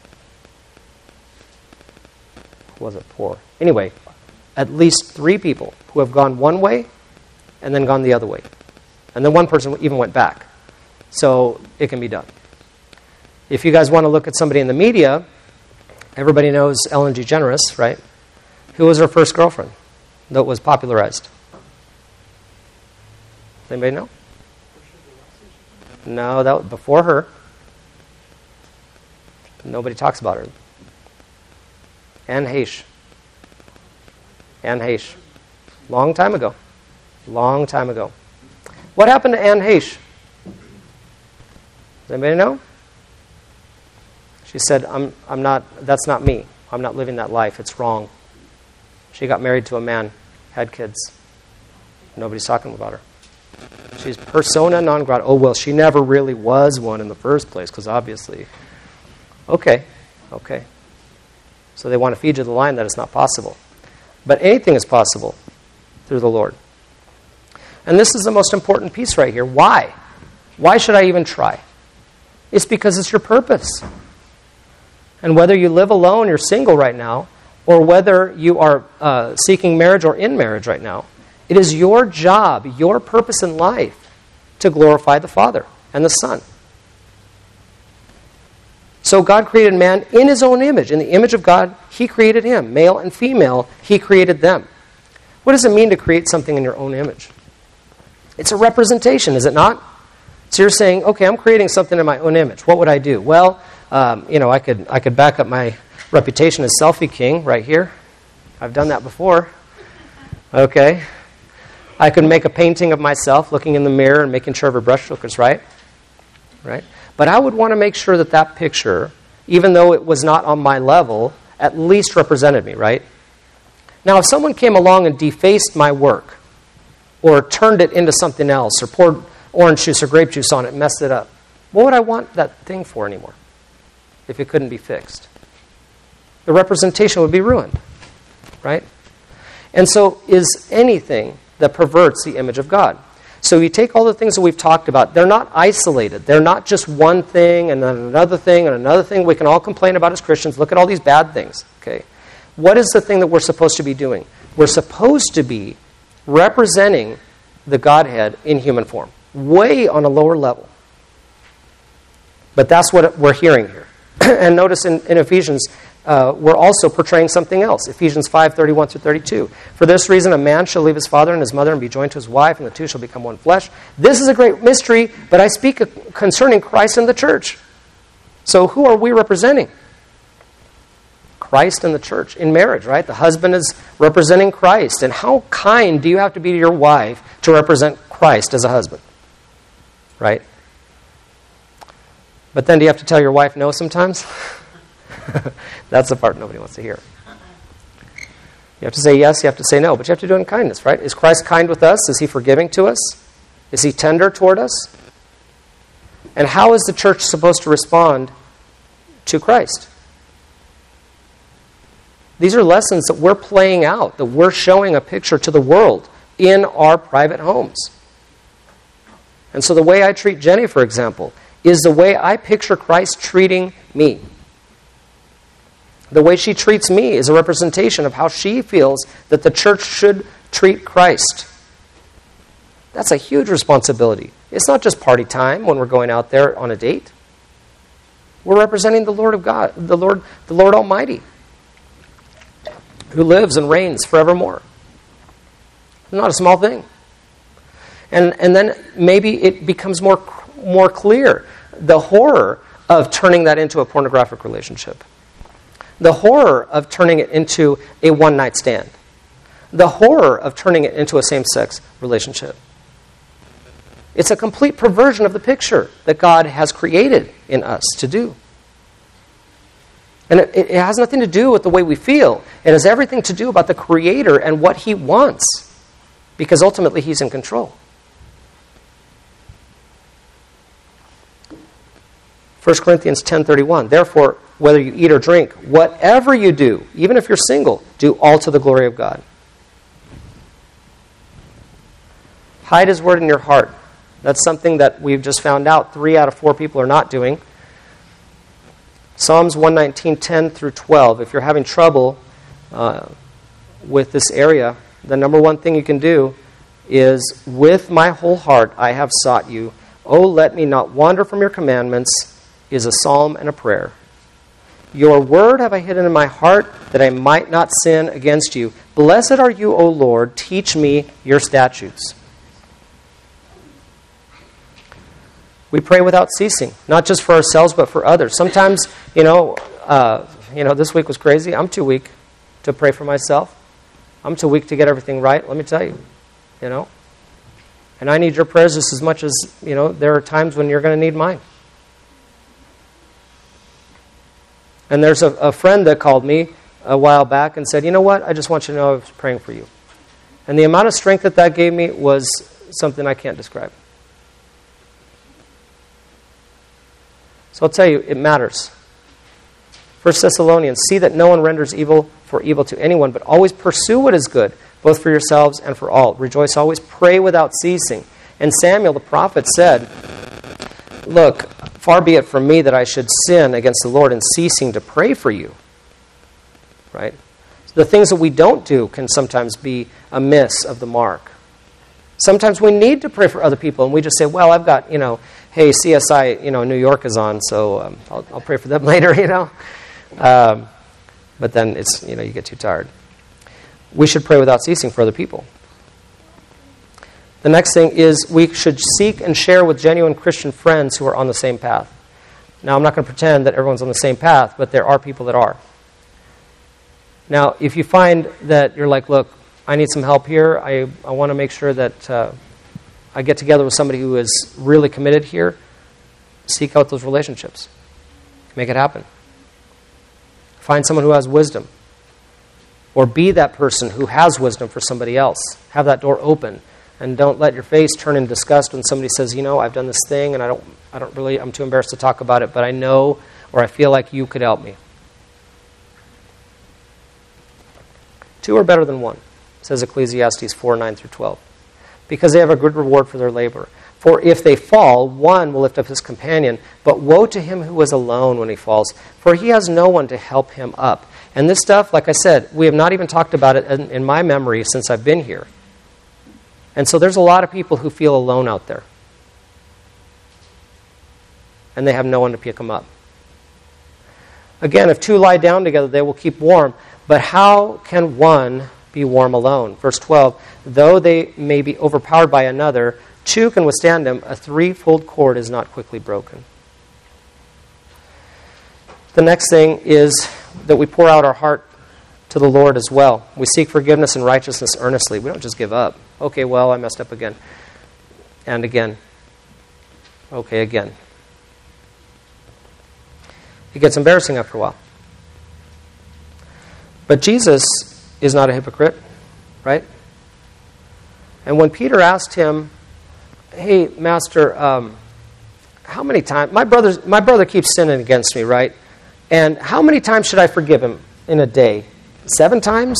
Wasn't poor. Anyway, at least 3 people who have gone one way and then gone the other way. And then one person even went back. So it can be done. If you guys want to look at somebody in the media, everybody knows Ellen DeGeneres, right? Who was her first girlfriend that was popularized? Does anybody know? No, that was before her. Nobody talks about her. Anne Heche. Anne Heche. Long time ago. Long time ago. What happened to Anne Heche? Does anybody know? She said, that's not me. I'm not living that life. It's wrong. She got married to a man, had kids. Nobody's talking about her. She's persona non grata. Oh, well, she never really was one in the first place, because obviously. Okay. So they want to feed you the line that it's not possible. But anything is possible through the Lord. And this is the most important piece right here. Why? Why should I even try? It's because it's your purpose. And whether you live alone, you're single right now, or whether you are seeking marriage or in marriage right now, it is your job, your purpose in life, to glorify the Father and the Son. So God created man in his own image. In the image of God, he created him. Male and female, he created them. What does it mean to create something in your own image? It's a representation, is it not? So you're saying, okay, I'm creating something in my own image. What would I do? Well, I could back up my reputation as selfie king right here. I've done that before. Okay. I could make a painting of myself looking in the mirror and making sure every brushstroke is right. Right? But I would want to make sure that picture, even though it was not on my level, at least represented me, right? Now, if someone came along and defaced my work, or turned it into something else, or poured orange juice or grape juice on it and messed it up, what would I want that thing for anymore if it couldn't be fixed? The representation would be ruined, right? And so is anything that perverts the image of God. So you take all the things that we've talked about. They're not isolated. They're not just one thing and then another thing and another thing we can all complain about as Christians. Look at all these bad things. Okay, what is the thing that we're supposed to be doing? We're supposed to be representing the Godhead in human form, way on a lower level. But that's what we're hearing here. And notice in Ephesians, we're also portraying something else. Ephesians 5:31-32. For this reason, a man shall leave his father and his mother and be joined to his wife, and the two shall become one flesh. This is a great mystery, but I speak concerning Christ and the church. So who are we representing? Christ and the church in marriage, right? The husband is representing Christ. And how kind do you have to be to your wife to represent Christ as a husband? Right? But then do you have to tell your wife no sometimes? That's the part nobody wants to hear. You have to say yes, you have to say no, but you have to do it in kindness, right? Is Christ kind with us? Is he forgiving to us? Is he tender toward us? And how is the church supposed to respond to Christ? These are lessons that we're playing out, that we're showing a picture to the world in our private homes. And so the way I treat Jenny, for example, is the way I picture Christ treating me. The way she treats me is a representation of how she feels that the church should treat Christ. That's a huge responsibility. It's not just party time when we're going out there on a date. We're representing the Lord of God, the Lord Almighty, who lives and reigns forevermore. Not a small thing. And then maybe it becomes more clear the horror of turning that into a pornographic relationship. The horror of turning it into a one-night stand. The horror of turning it into a same-sex relationship. It's a complete perversion of the picture that God has created in us to do. And it has nothing to do with the way we feel. It has everything to do about the Creator and what He wants. Because ultimately He's in control. 1 Corinthians 10:31. Therefore, whether you eat or drink, whatever you do, even if you're single, do all to the glory of God. Hide His word in your heart. That's something that we've just found out 3 out of 4 people are not doing. Psalms 119:10-12. If you're having trouble with this area, the number one thing you can do is, with my whole heart I have sought you. Oh, let me not wander from your commandments, is a psalm and a prayer. Your word have I hidden in my heart, that I might not sin against you. Blessed are you, O Lord. Teach me your statutes. We pray without ceasing, not just for ourselves, but for others. Sometimes, this week was crazy. I'm too weak to pray for myself. I'm too weak to get everything right, let me tell you. And I need your prayers just as much as, there are times when you're going to need mine. And there's a friend that called me a while back and said, you know what, I just want you to know I was praying for you. And the amount of strength that gave me was something I can't describe. So I'll tell you, it matters. 1 Thessalonians, see that no one renders evil for evil to anyone, but always pursue what is good, both for yourselves and for all. Rejoice always, pray without ceasing. And Samuel the prophet said, look, far be it from me that I should sin against the Lord in ceasing to pray for you. Right? The things that we don't do can sometimes be a miss of the mark. Sometimes we need to pray for other people, and we just say, well, I've got, hey, CSI, New York is on, so I'll pray for them later, But then it's, you get too tired. We should pray without ceasing for other people. The next thing is we should seek and share with genuine Christian friends who are on the same path. Now, I'm not going to pretend that everyone's on the same path, but there are people that are. Now, if you find that you're like, look, I need some help here, I want to make sure that I get together with somebody who is really committed here, seek out those relationships. Make it happen. Find someone who has wisdom. Or be that person who has wisdom for somebody else. Have that door open. And don't let your face turn in disgust when somebody says, I've done this thing and I'm too embarrassed to talk about it, but I know or I feel like you could help me. 2 are better than 1, says Ecclesiastes 4:9-12. Because they have a good reward for their labor. For if they fall, one will lift up his companion, but woe to him who is alone when he falls, for he has no one to help him up. And this stuff, like I said, we have not even talked about it in my memory since I've been here. And so there's a lot of people who feel alone out there. And they have no one to pick them up. Again, if 2 lie down together, they will keep warm. But how can one be warm alone? Verse 12, though they may be overpowered by another, 2 can withstand him. A 3-fold cord is not quickly broken. The next thing is that we pour out our heart to the Lord as well. We seek forgiveness and righteousness earnestly. We don't just give up. Okay, well, I messed up again. And again. Okay, again. It gets embarrassing after a while. But Jesus is not a hypocrite, right? And when Peter asked him, hey, Master, how many times? My brother keeps sinning against me, right? And how many times should I forgive him in a day? 7 times?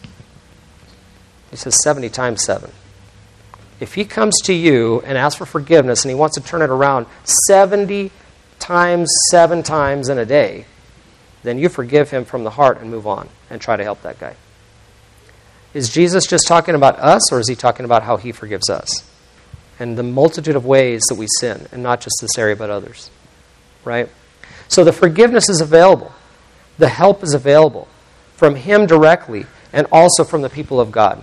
He says 70 times 7. If he comes to you and asks for forgiveness and he wants to turn it around 70 times 7 times in a day, then you forgive him from the heart and move on and try to help that guy. Is Jesus just talking about us, or is he talking about how he forgives us? And the multitude of ways that we sin, and not just this area but others. Right? So the forgiveness is available. The help is available from him directly and also from the people of God.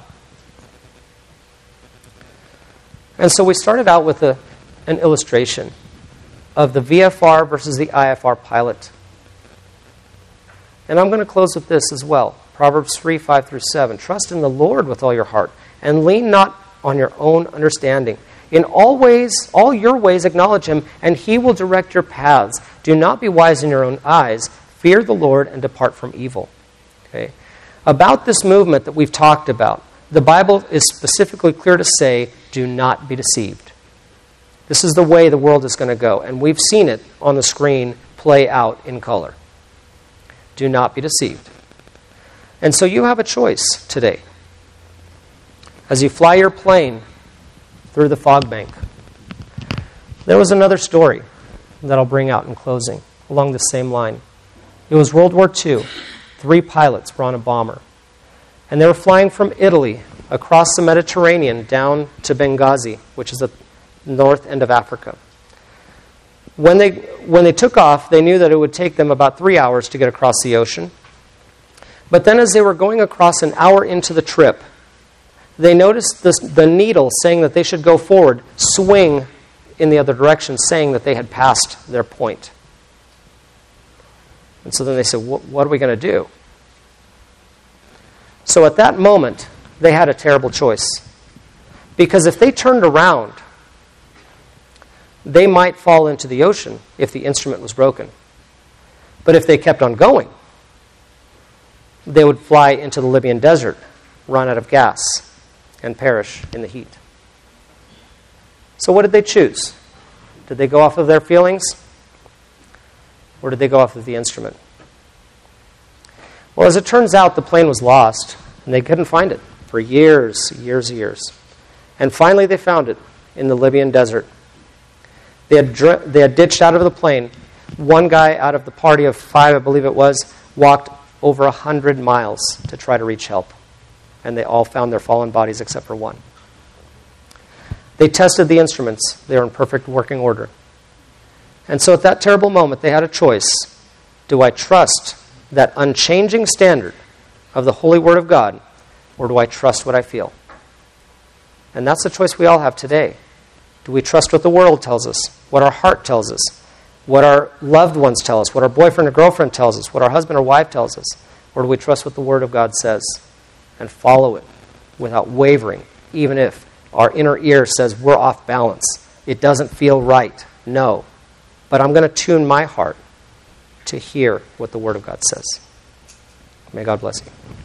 And so we started out with an illustration of the VFR versus the IFR pilot. And I'm going to close with this as well. Proverbs 3:5-7. Trust in the Lord with all your heart, and lean not on your own understanding. In all your ways acknowledge him, and he will direct your paths. Do not be wise in your own eyes. Fear the Lord and depart from evil. Okay. About this movement that we've talked about, the Bible is specifically clear to say, do not be deceived. This is the way the world is going to go, and we've seen it on the screen play out in color. Do not be deceived. And so you have a choice today. As you fly your plane through the fog bank. There was another story that I'll bring out in closing along the same line. It was World War II. 3 pilots were on a bomber. And they were flying from Italy across the Mediterranean down to Benghazi, which is the north end of Africa. When they took off, they knew that it would take them about 3 hours to get across the ocean. But then as they were going across an hour into the trip, they noticed the needle saying that they should go forward swing in the other direction, saying that they had passed their point. And so then they said, what are we going to do? So at that moment, they had a terrible choice. Because if they turned around, they might fall into the ocean if the instrument was broken. But if they kept on going, they would fly into the Libyan desert, run out of gas, and perish in the heat. So what did they choose? Did they go off of their feelings? Or did they go off of the instrument? Well, as it turns out, the plane was lost, and they couldn't find it for years. And finally they found it in the Libyan desert. They had ditched out of the plane. One guy out of the party of 5, I believe it was, walked over 100 miles to try to reach help. And they all found their fallen bodies except for one. They tested the instruments. They were in perfect working order. And so at that terrible moment, they had a choice. Do I trust that unchanging standard of the Holy Word of God, or do I trust what I feel? And that's the choice we all have today. Do we trust what the world tells us, what our heart tells us, what our loved ones tell us, what our boyfriend or girlfriend tells us, what our husband or wife tells us? Or do we trust what the Word of God says and follow it without wavering, even if our inner ear says we're off balance? It doesn't feel right. No. But I'm going to tune my heart to hear what the Word of God says. May God bless you.